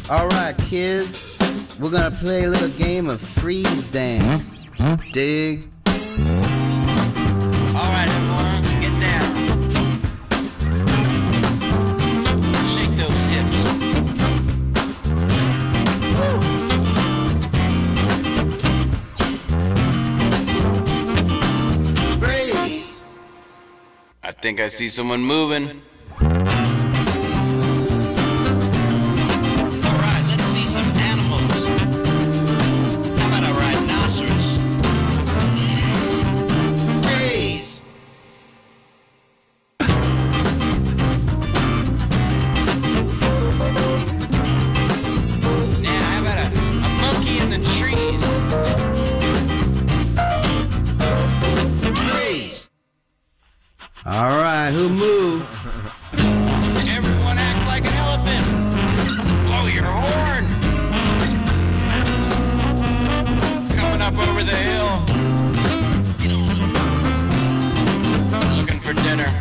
Alright, kids, we're gonna play a little game of freeze dance. Dig? Alright, everyone, get down. Shake those hips. Freeze! I think I see someone moving. Alright, let's see some animals. How about a rhinoceros? Freeze! Now, how about a monkey in the trees? Freeze! Alright, who moved? Everyone act like an elephant. Blow your horn. Coming up over the hill. Looking for dinner.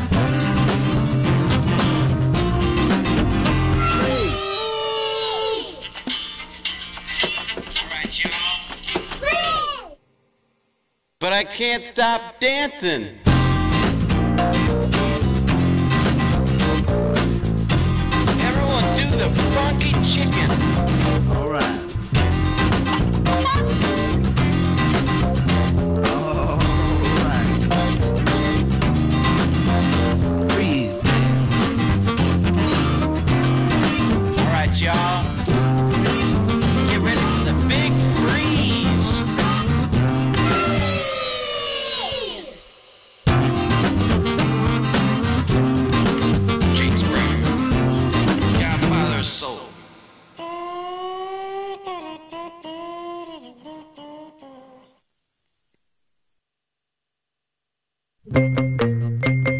All right, y'all. But I can't stop dancing. Everyone do the funky chicken. Alright. Alright. Freeze dance. All right, y'all. Get ready for the big freeze. James Brown, Godfather's soul.